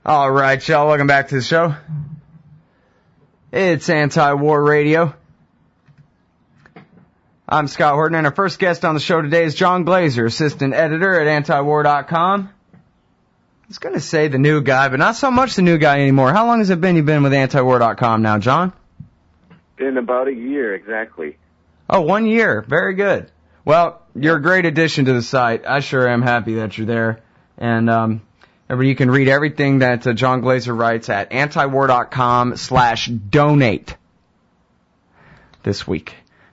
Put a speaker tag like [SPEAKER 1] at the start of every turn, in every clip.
[SPEAKER 1] All right, y'all, welcome back to the show. It's Anti-War Radio. I'm Scott Horton, and our first guest on the show today is John Glaser, assistant editor at antiwar.com. I was going to say the new guy, but not so much the new guy anymore. How long has it been you've been with antiwar.com now, John?
[SPEAKER 2] In about a year, exactly.
[SPEAKER 1] Oh, 1 year. Very good. Well, you're a great addition to the site. I sure am happy that you're there. And you can read everything that John Glaser writes at antiwar.com/donate this week.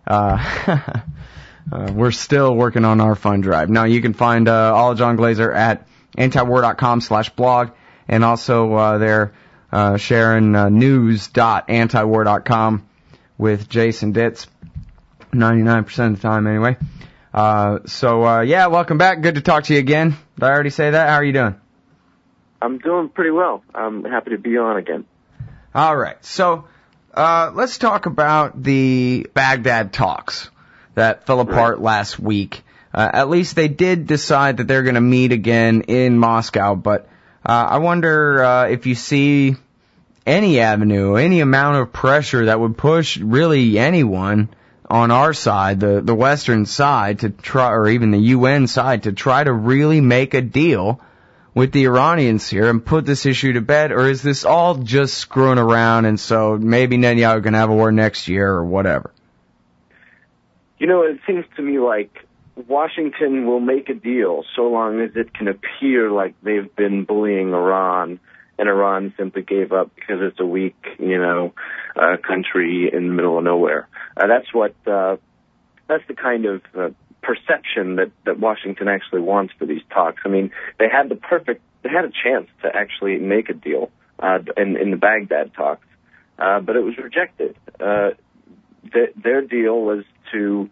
[SPEAKER 1] We're still working on our fund drive. Now, you can find all of John Glaser at antiwar.com/blog, and also they're sharing news.antiwar.com with Jason Ditz, 99% of the time anyway. Yeah, welcome back. Good to talk to you again. Did I already say that? How are you doing?
[SPEAKER 2] I'm doing pretty well. I'm happy to be on again.
[SPEAKER 1] All right. So, let's talk about the Baghdad talks that fell apart last week. At least they did decide that they're going to meet again in Moscow, but I wonder if you see any avenue, any amount of pressure that would push really anyone on our side, the Western side, to try, or even the UN side, to try to really make a deal with the Iranians here and put this issue to bed, or is this all just screwing around and so maybe Netanyahu can have a war next year or whatever?
[SPEAKER 2] You know, it seems to me like Washington will make a deal so long as it can appear like they've been bullying Iran and Iran simply gave up because it's a weak, country in the middle of nowhere. That's the kind of perception that Washington actually wants for these talks. I mean, they had a chance to actually make a deal in the Baghdad talks, but it was rejected. Their deal was to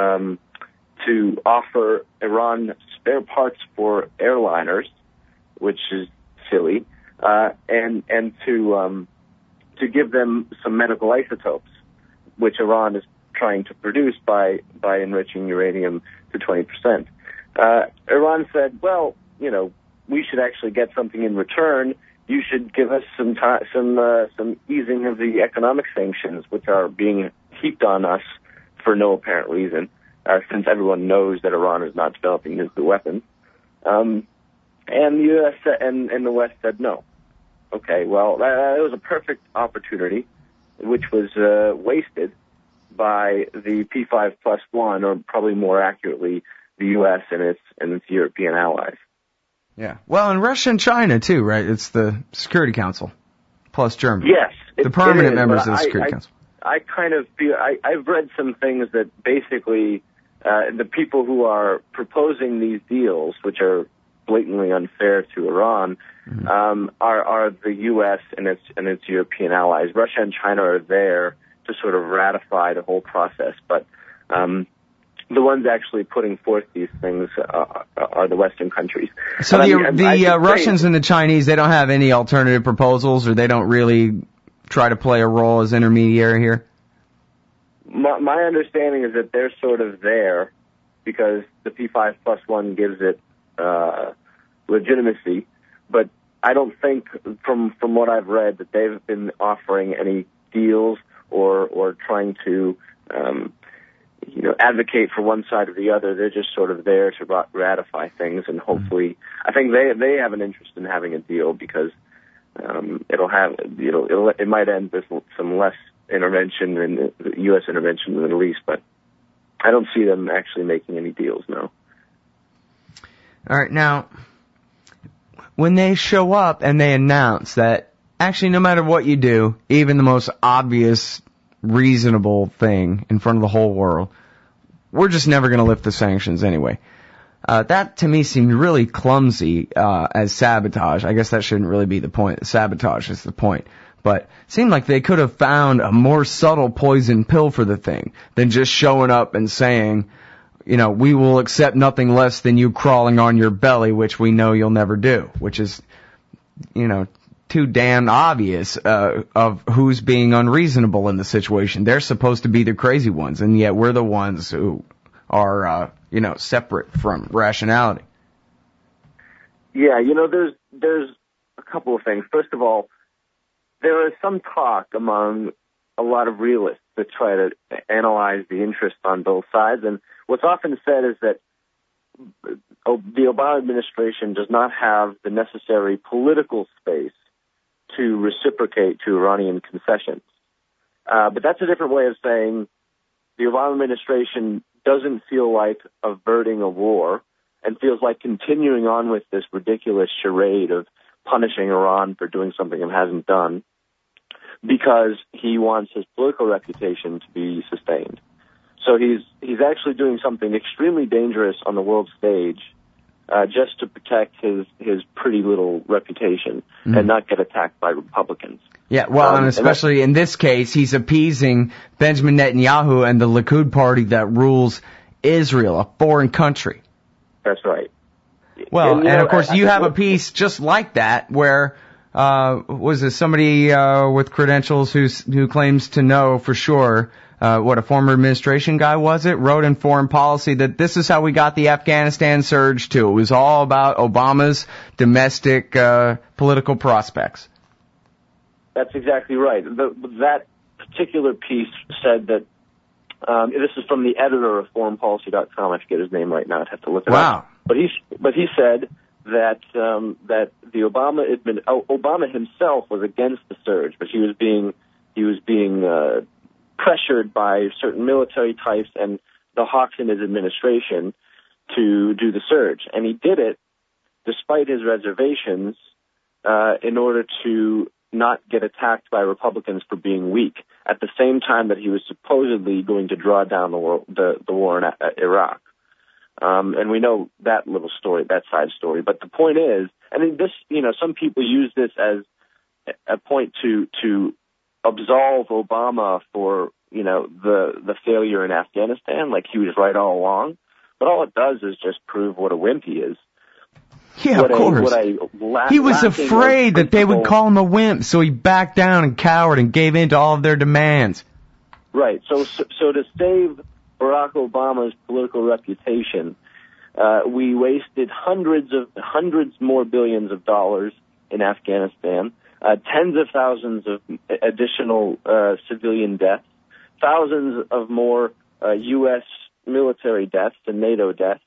[SPEAKER 2] offer Iran spare parts for airliners, which is silly, and to give them some medical isotopes, which Iran is trying to produce by enriching uranium to 20%. Iran said, well, we should actually get something in return. You should give us some easing of the economic sanctions, which are being heaped on us for no apparent reason, since everyone knows that Iran is not developing nuclear weapons. And the U.S. and the West said no. Okay, well, that was a perfect opportunity, which was wasted by the P5+1, or probably more accurately, the U.S. and its European allies.
[SPEAKER 1] Yeah. Well, and Russia and China, too, right? It's the Security Council, plus Germany.
[SPEAKER 2] Yes.
[SPEAKER 1] The permanent members of the Security Council.
[SPEAKER 2] I kind of feel, I've read some things that basically the people who are proposing these deals, which are blatantly unfair to Iran, are the U.S. and its European allies. Russia and China are there to sort of ratify the whole process, but the ones actually putting forth these things are the Western countries.
[SPEAKER 1] So the Russians and the Chinese, they don't have any alternative proposals, or they don't really try to play a role as intermediary here?
[SPEAKER 2] My understanding is that they're sort of there because the P5+1 gives it legitimacy, but I don't think, from what I've read, that they've been offering any deals or trying to advocate for one side or the other. They're just sort of there to ratify things, and hopefully, I think they have an interest in having a deal because it might end with some less intervention in U.S. intervention in the Middle East, but I don't see them actually making any deals, no.
[SPEAKER 1] All right, now, when they show up and they announce that actually no matter what you do, even the most obvious, reasonable thing in front of the whole world, we're just never going to lift the sanctions anyway. That to me seemed really clumsy as sabotage. I guess that shouldn't really be the point. Sabotage is the point. But it seemed like they could have found a more subtle poison pill for the thing than just showing up and saying, we will accept nothing less than you crawling on your belly, which we know you'll never do, which is, too damn obvious of who's being unreasonable in the situation. They're supposed to be the crazy ones, and yet we're the ones who are, separate from rationality.
[SPEAKER 2] Yeah, there's a couple of things. First of all, there is some talk among a lot of realists that try to analyze the interest on both sides. And what's often said is that the Obama administration does not have the necessary political space to reciprocate to Iranian concessions. But that's a different way of saying the Obama administration doesn't feel like averting a war and feels like continuing on with this ridiculous charade of punishing Iran for doing something it hasn't done because he wants his political reputation to be sustained. So he's actually doing something extremely dangerous on the world stage just to protect his pretty little reputation and not get attacked by Republicans.
[SPEAKER 1] Yeah, well, and especially in this case, he's appeasing Benjamin Netanyahu and the Likud party that rules Israel, a foreign country.
[SPEAKER 2] That's right.
[SPEAKER 1] Well, and of course, you have a piece just like that where, was it somebody with credentials who claims to know for sure what a former administration guy was it, wrote in Foreign Policy that this is how we got the Afghanistan surge too. It was all about Obama's domestic political prospects.
[SPEAKER 2] That's exactly right. That particular piece said that, this is from the editor of foreignpolicy.com. I forget his name right now. I'd have to look it up. But he said that that the Obama himself was against the surge, but he was being pressured by certain military types and the hawks in his administration to do the surge, and he did it despite his reservations in order to not get attacked by Republicans for being weak. At the same time that he was supposedly going to draw down the war in Iraq. And we know that little story, that side story. But the point is, I mean, this, some people use this as a point to absolve Obama for, the failure in Afghanistan, like he was right all along. But all it does is just prove what a wimp he is.
[SPEAKER 1] Yeah, of course. He was afraid that they would call him a wimp, so he backed down and cowered and gave in to all of their demands.
[SPEAKER 2] Right. So to save Barack Obama's political reputation, we wasted hundreds more billions of dollars in Afghanistan, tens of thousands of additional civilian deaths, thousands of more U.S. military deaths and NATO deaths.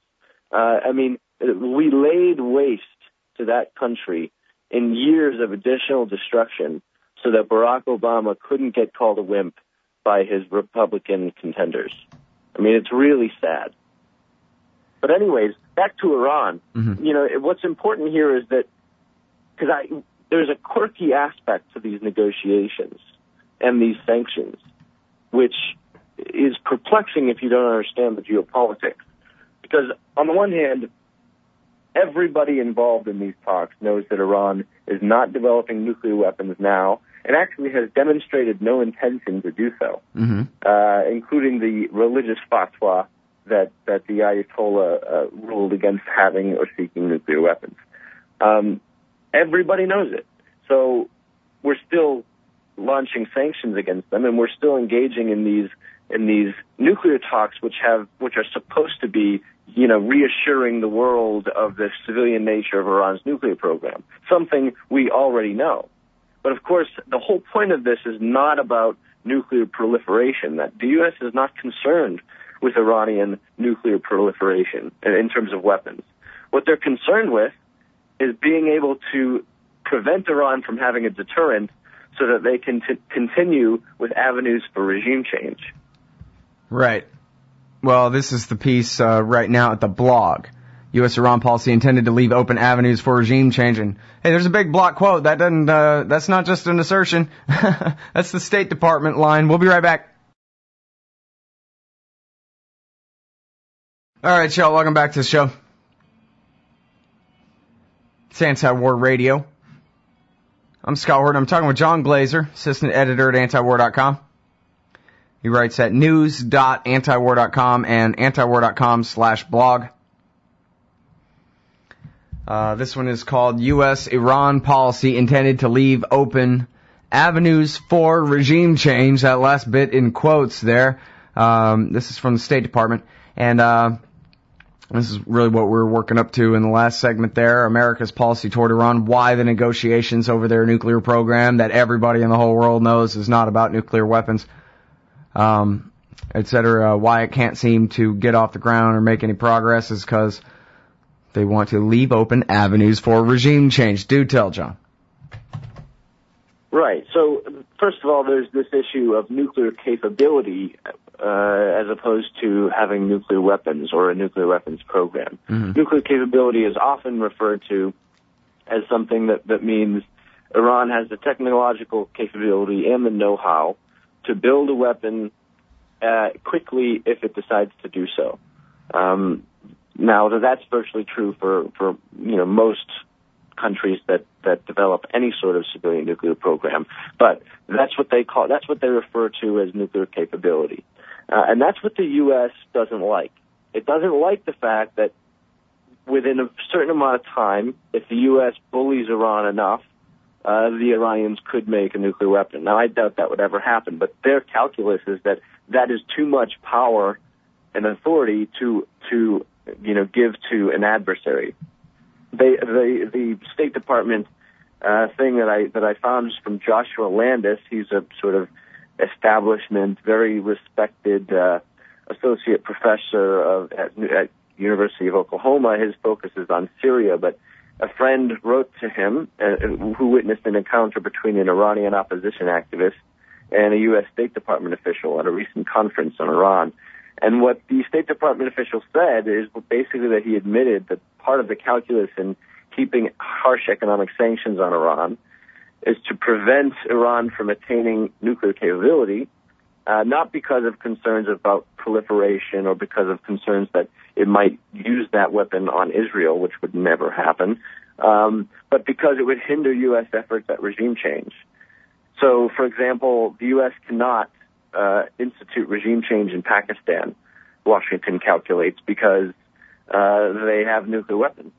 [SPEAKER 2] We laid waste to that country in years of additional destruction so that Barack Obama couldn't get called a wimp by his Republican contenders. I mean, it's really sad. But anyways, back to Iran. Mm-hmm. What's important here is that there's a quirky aspect to these negotiations and these sanctions, which is perplexing if you don't understand the geopolitics. Because on the one hand, everybody involved in these talks knows that Iran is not developing nuclear weapons now and actually has demonstrated no intention to do so, including the religious fatwa that the Ayatollah ruled against having or seeking nuclear weapons. Everybody knows it. So we're still launching sanctions against them, and we're still engaging in these nuclear talks, which are supposed to be, reassuring the world of the civilian nature of Iran's nuclear program, something we already know. But of course, the whole point of this is not about nuclear proliferation. That the U.S. is not concerned with Iranian nuclear proliferation in terms of weapons. What they're concerned with is being able to prevent Iran from having a deterrent so that they can continue with avenues for regime change.
[SPEAKER 1] Right. Well, this is the piece right now at the blog. U.S. Iran policy intended to leave open avenues for regime change. And hey, there's a big block quote. That doesn't. That's not just an assertion. That's the State Department line. We'll be right back. All right, y'all. Welcome back to the show. It's Anti-War Radio. I'm Scott Horton. I'm talking with John Glazer, assistant editor at antiwar.com. He writes at news.antiwar.com and antiwar.com/blog. This one is called U.S. Iran policy intended to leave open avenues for regime change. That last bit in quotes there. This is from the State Department. And This is really what we were working up to in the last segment there. America's policy toward Iran, why the negotiations over their nuclear program that everybody in the whole world knows is not about nuclear weapons, etc. Why it can't seem to get off the ground or make any progress is because they want to leave open avenues for regime change. Do tell, John.
[SPEAKER 2] Right. So, first of all, there's this issue of nuclear capability as opposed to having nuclear weapons or a nuclear weapons program. Mm-hmm. Nuclear capability is often referred to as something that means Iran has the technological capability and the know-how to build a weapon quickly if it decides to do so. Now, that's virtually true for most countries that develop any sort of civilian nuclear program, but that's what they refer to as nuclear capability. And that's what the U.S. doesn't like. It doesn't like the fact that within a certain amount of time, if the U.S. bullies Iran enough, the Iranians could make a nuclear weapon. Now, I doubt that would ever happen, but their calculus is that is too much power and authority to give to an adversary. The State Department thing that I found is from Joshua Landis. He's a sort of establishment, very respected associate professor at University of Oklahoma. His focus is on Syria, but a friend wrote to him who witnessed an encounter between an Iranian opposition activist and a U.S. State Department official at a recent conference on Iran. And what the State Department official said is basically that he admitted that part of the calculus in keeping harsh economic sanctions on Iran is to prevent Iran from attaining nuclear capability, not because of concerns about proliferation or because of concerns that it might use that weapon on Israel, which would never happen, but because it would hinder U.S. efforts at regime change. So, for example, the U.S. cannot institute regime change in Pakistan, Washington calculates, because they have nuclear weapons.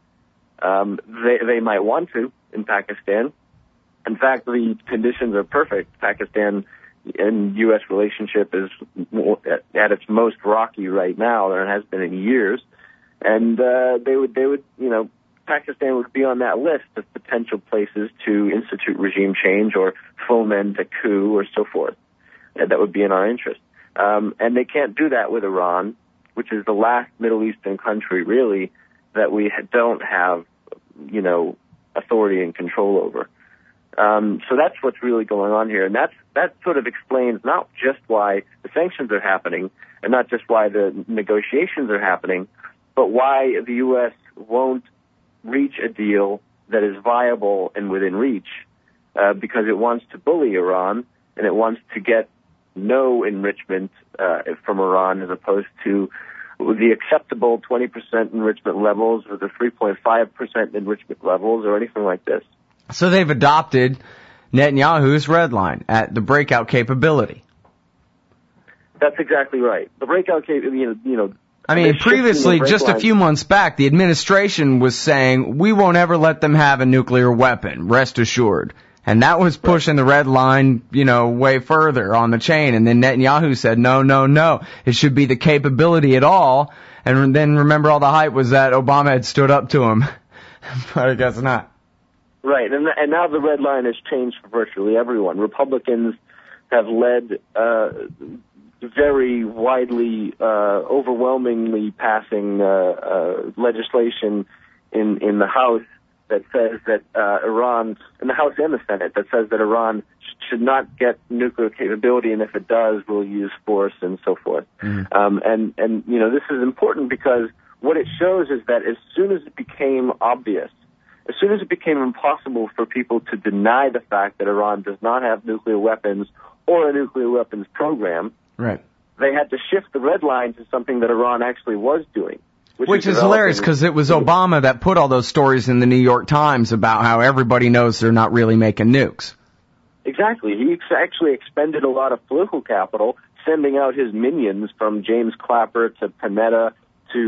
[SPEAKER 2] They might want to in Pakistan. In fact, the conditions are perfect. Pakistan and U.S. relationship is at its most rocky right now, and it has been in years. And they would, Pakistan would be on that list of potential places to institute regime change or foment a coup or so forth. That would be in our interest. And they can't do that with Iran, which is the last Middle Eastern country, really, that we don't have, authority and control over. So that's what's really going on here. And that sort of explains not just why the sanctions are happening and not just why the negotiations are happening, but why the U.S. won't reach a deal that is viable and within reach, because it wants to bully Iran and it wants to get no enrichment from Iran as opposed to the acceptable 20% enrichment levels or the 3.5% enrichment levels or anything like this.
[SPEAKER 1] So they've adopted Netanyahu's red line at the breakout capability.
[SPEAKER 2] That's exactly right. The breakout capability,
[SPEAKER 1] previously, just a few months back, the administration was saying, we won't ever let them have a nuclear weapon, rest assured. And that was pushing the red line, way further on the chain. And then Netanyahu said, no. It should be the capability at all. And then remember all the hype was that Obama had stood up to him. But I guess not.
[SPEAKER 2] Right. And now the red line has changed for virtually everyone. Republicans have led very widely, overwhelmingly passing legislation in the House that says that Iran, in the House and the Senate, that says that Iran should not get nuclear capability, and if it does, we'll use force and so forth. Mm-hmm. And this is important because what it shows is that as soon as it became obvious, as soon as it became impossible for people to deny the fact that Iran does not have nuclear weapons or a nuclear weapons program,
[SPEAKER 1] right,
[SPEAKER 2] they had to shift the red line to something that Iran actually was doing.
[SPEAKER 1] Which is hilarious because it was Obama that put all those stories in the New York Times about how everybody knows they're not really making nukes.
[SPEAKER 2] Exactly. He actually expended a lot of political capital sending out his minions from James Clapper to Panetta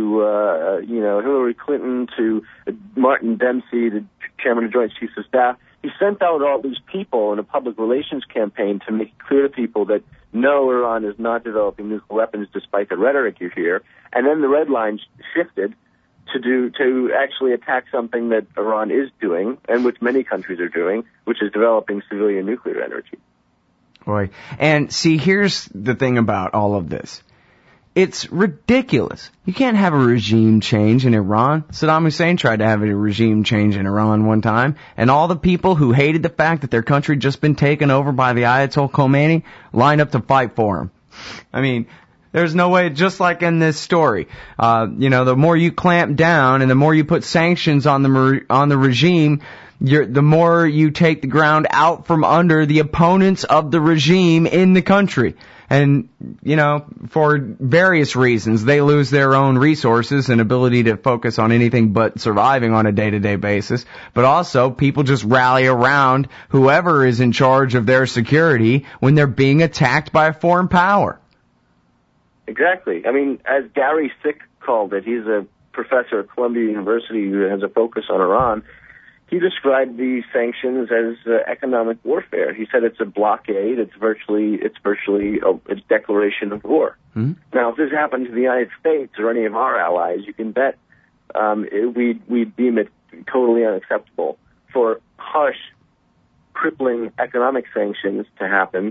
[SPEAKER 2] to, Hillary Clinton to Martin Dempsey, the chairman of Joint Chiefs of Staff, he sent out all these people in a public relations campaign to make it clear to people that no, Iran is not developing nuclear weapons despite the rhetoric you hear. And then the red line shifted to actually attack something that Iran is doing, and which many countries are doing, which is developing civilian nuclear energy.
[SPEAKER 1] Boy. And see, here's the thing about all of this. It's ridiculous. You can't have a regime change in Iran. Saddam Hussein tried to have a regime change in Iran one time, and all the people who hated the fact that their country had just been taken over by the Ayatollah Khomeini lined up to fight for him. I mean, there's no way, just like in this story, the more you clamp down and the more you put sanctions on the regime, the more you take the ground out from under the opponents of the regime in the country. And, for various reasons, they lose their own resources and ability to focus on anything but surviving on a day-to-day basis. But also, people just rally around whoever is in charge of their security when they're being attacked by a foreign power.
[SPEAKER 2] Exactly. I mean, as Gary Sick called it, he's a professor at Columbia University who has a focus on Iran. He described these sanctions as economic warfare. He said it's a blockade. It's virtually a declaration of war. Mm-hmm. Now, if this happened to the United States or any of our allies, you can bet we'd deem it totally unacceptable for harsh, crippling economic sanctions to happen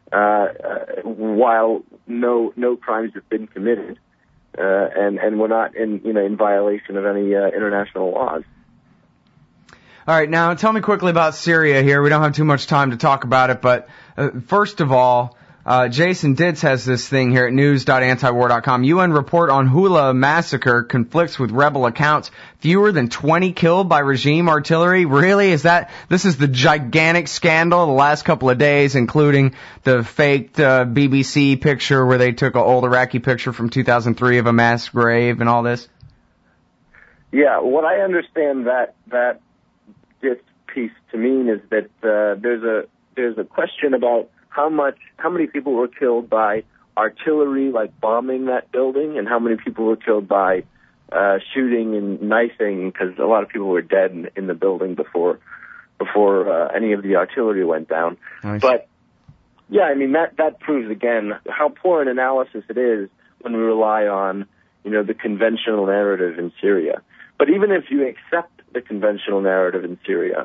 [SPEAKER 2] while no crimes have been committed, and we're not in violation of any international laws.
[SPEAKER 1] All right, now tell me quickly about Syria here. We don't have too much time to talk about it, but first of all, Jason Ditz has this thing here at news.antiwar.com. UN report on Hula massacre conflicts with rebel accounts. Fewer than 20 killed by regime artillery. Really? This is the gigantic scandal of the last couple of days, including the faked BBC picture where they took an old Iraqi picture from 2003 of a mass grave and all this?
[SPEAKER 2] Yeah, what I understand that this piece to mean is that there's a question about how many people were killed by artillery, like bombing that building, and how many people were killed by shooting and knifing, because a lot of people were dead in the building before any of the artillery went down. Nice. But yeah, I mean that proves again how poor an analysis it is when we rely on the conventional narrative in Syria. But even if you accept the conventional narrative in Syria,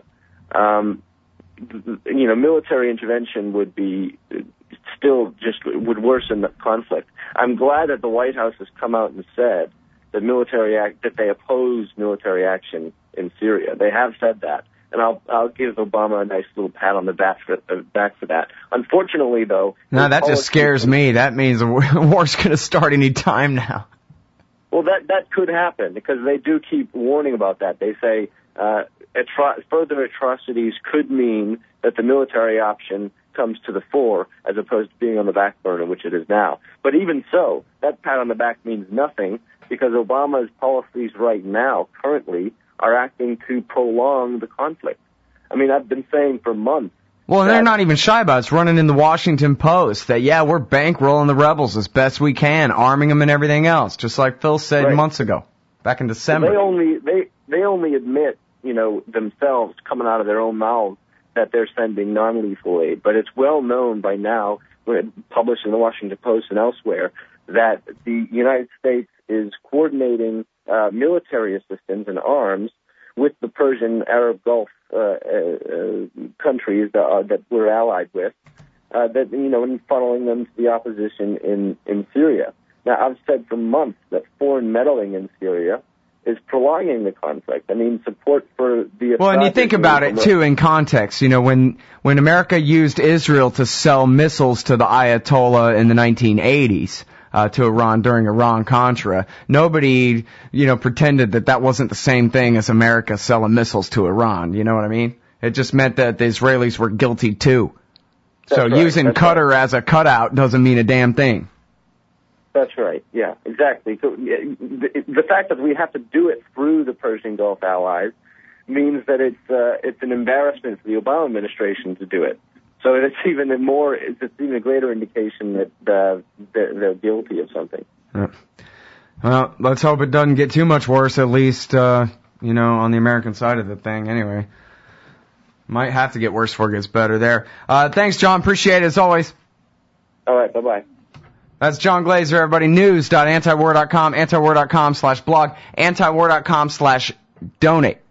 [SPEAKER 2] military intervention would be would worsen the conflict. I'm glad that the White House has come out and said that they oppose military action in Syria. They have said that, and I'll give Obama a nice little pat on the back for that. Unfortunately, though,
[SPEAKER 1] no, that just scares me. That means the war's going to start any time now.
[SPEAKER 2] Well, that could happen, because they do keep warning about that. They say further atrocities could mean that the military option comes to the fore as opposed to being on the back burner, which it is now. But even so, that pat on the back means nothing, because Obama's policies right now, currently, are acting to prolong the conflict. I mean, I've been saying for months.
[SPEAKER 1] Well, and they're not even shy about it. It's running in the Washington Post that, yeah, we're bankrolling the rebels as best we can, arming them and everything else, just like Phil said months ago, back in December.
[SPEAKER 2] They only admit, themselves, coming out of their own mouths, that they're sending non-lethal aid. But it's well known by now, published in the Washington Post and elsewhere, that the United States is coordinating military assistance and arms with the Persian Arab Gulf countries that we're allied with, and funneling them to the opposition in Syria. Now, I've said for months that foreign meddling in Syria is prolonging the conflict. I mean, support for the...
[SPEAKER 1] Well, and you think about it, too, in context. When America used Israel to sell missiles to the Ayatollah in the 1980s, to Iran during Iran-Contra, nobody, pretended that wasn't the same thing as America selling missiles to Iran. You know what I mean? It just meant that the Israelis were guilty, too. That's so right. Using Qatar as a cutout doesn't mean a damn thing.
[SPEAKER 2] That's right. Yeah, exactly. So the fact that we have to do it through the Persian Gulf allies means that it's an embarrassment for the Obama administration to do it. So it's even a greater indication that they're guilty of something. Yeah.
[SPEAKER 1] Well, let's hope it doesn't get too much worse, at least, on the American side of the thing, anyway. Might have to get worse before it gets better there. Thanks, John. Appreciate it as always.
[SPEAKER 2] All right. Bye-bye.
[SPEAKER 1] That's John Glazer, everybody. News.antiwar.com, antiwar.com/blog, antiwar.com/donate.